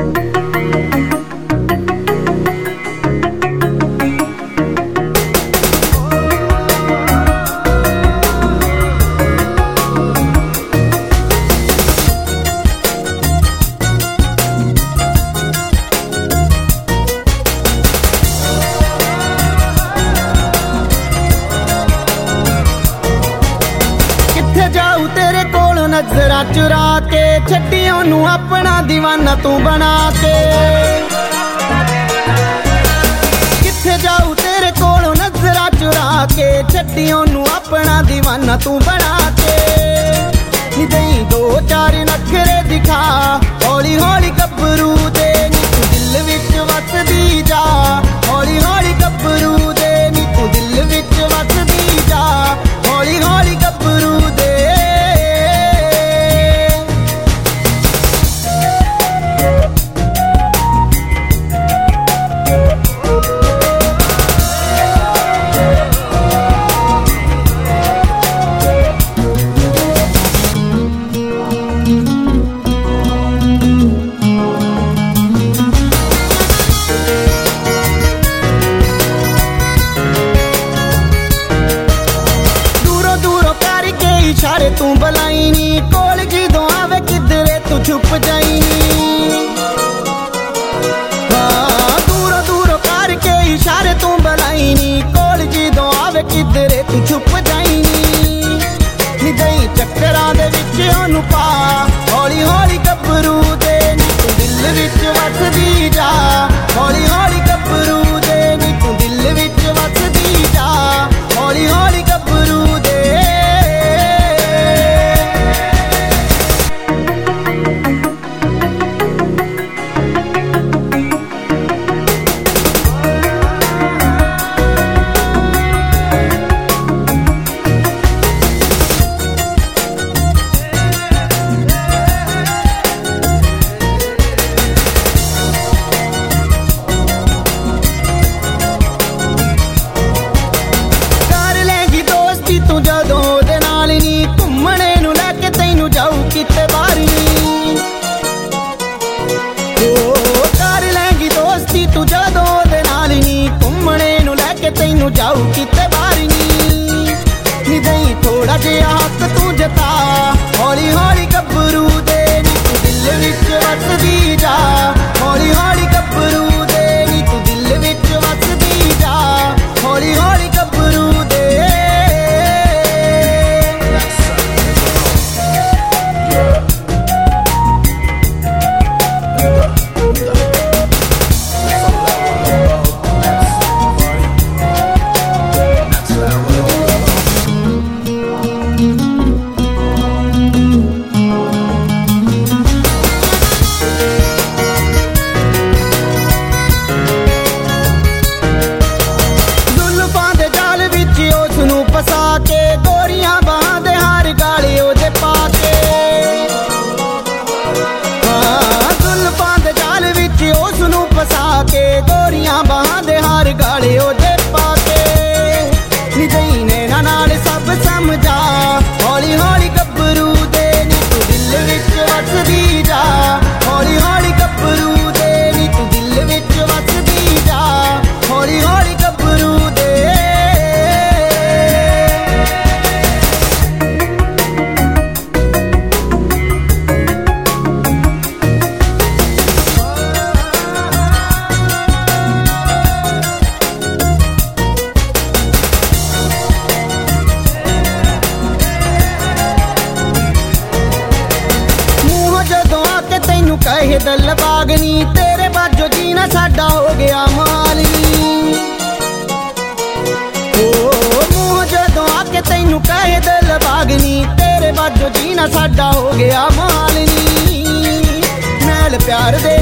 जाऊ तेरे कोल नजरा चुरा के छड्डी ओनू अपना दीवाना तू बना के किथे जाऊ तेरे कोल नजरा चुरा के छड्डी ओनू अपना दीवाना तू बना के दई दो चार नखरे दिखा हौली हौली गब्बरू दे नी तू दिल विच वसदी जा हौली हौली गब्बरू दे नी तू दिल विच वसदी जा हौली हौली गब्बरू दे इशारे तू बलाई नी कोल जदों आवे किधरे तू छुप जाई हाँ दूरों दूरों करके इशारे तू बलाई नी कोल जदों आवे किधरे तू छुप जाई नी दई चक्करां दे विच ओनू पा हौली हौली गब्बरू दे नी तू दिल विच वसदी जा हौली हौली गब्बरू दे नी तू दिल विच वसदी जा हौली हौली गब्बरू दे तू जदों दे नाल नी घुम्मणे नू लैके तैनू जाऊ किते बारी कर लैंगी दोस्ती तू जदों दे नाल नी घुम्मणे नू लैके तैनू जाऊ किते बारी नी दई थोड़ा जिहा हक तू जता हौली हौली गब्बरू दे नी तू दिल विच वसदी जा हौली हौली गब्बरू दे नी तू दिल विच वसदी जा हौली हौली गब्बरू दे फसा के गोरियां बाहां दे हार गाले ओदे पाके हाँ जुल्फां दे जाल विच उसनू फसा के गोरियां बाहां दे हार गाले ओदे पाके निजई नैना नाल सब समझा हौली हौली गब्बरू दे नी तू दिल विच वसदी जा हौली हौली गब्बरू दे नी तू दिल विच वसदी जा हौली हौली गब्बरू दे कहे दल बागनी तेरे बाजो जीना साडा हो गया मालनी मुँह जदों आके तैनू कहे दल बागनी तेरे बाजो जीना साडा हो गया मालनी मैल प्यार दे